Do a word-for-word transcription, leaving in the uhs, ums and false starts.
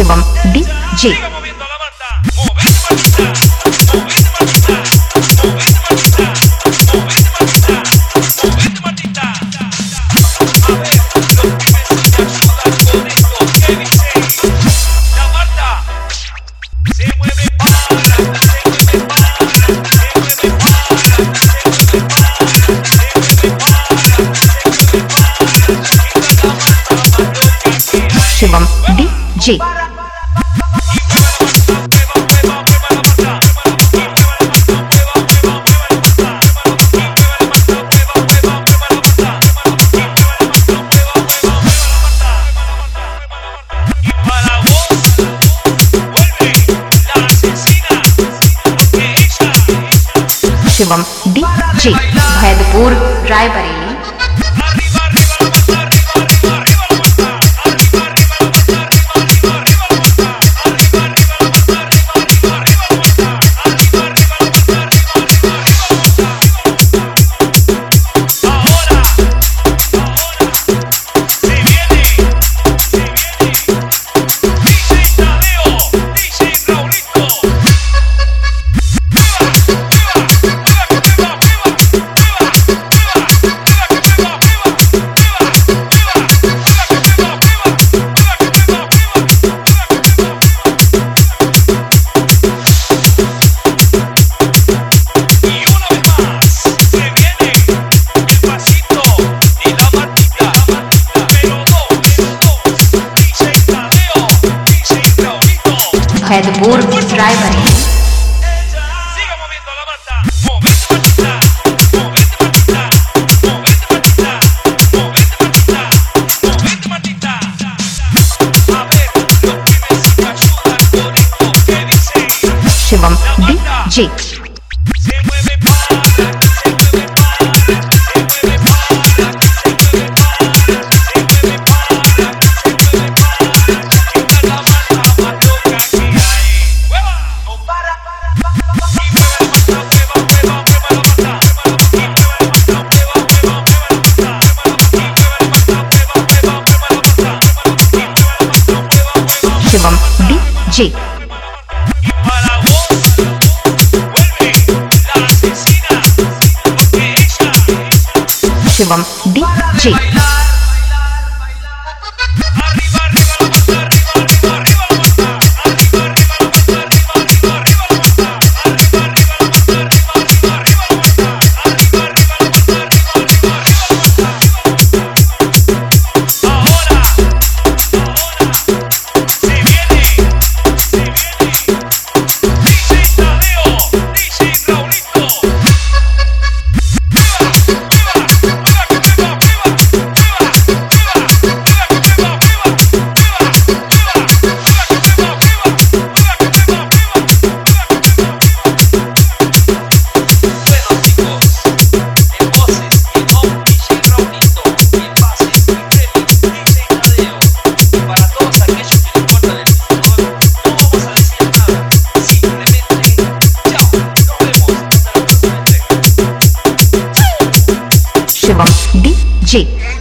Shivam D J Siga moviendo la banda. Movete maldita. Movete maldita. Movete maldita. Movete maldita. A ver, los que me ayudan con esto que dice. La banda se mueve para, se mueve para, se mueve para, se mueve para, se mueve para. Shivam D J Shivam D J Bhaidpur Raebareli Bhaidpur Raebareli Siga moviendo la banda. Movete maldita. Movete maldita. Movete maldita. Movete maldita. A ver, los que me ayudan con esto que dice. Shivam D J Se mueve para, se mueve para, se mueve para, se mueve para, se mueve para, se mueve para. Esta es la banda más loca que hay. ¡Hueva! No para, para, para, para. Y mueve la banda, mueva, mueva, mueva la banda. Y mueve la banda, mueva, mueva, mueva la banda. Y mueve la banda, mueva, mueva, mueva la banda. Y mueve la banda, mueva, mueva. Shivam D J Y para vos vuelve la asesina, porque ella Shivam D J arriba, arriba, arriba la banda, arriba, arriba, arriba la banda, arriba, arriba la banda, arriba, arriba, arriba la banda, arriba, arriba la banda, arriba, arriba, arriba la banda, arriba, arriba la banda, arriba, arriba, arriba la banda, arriba, arriba la banda. Ahora, ahora se viene, se viene. D J Tadeo, D J Raulito. Bueno chicos, en voces y con D J Raulito, en bases y remix D J Tadeo. Para todos aquellos que les cortan el fútbol, no vamos a decir nada, simplemente chao, nos vemos hasta la próxima entrega. Shivam D J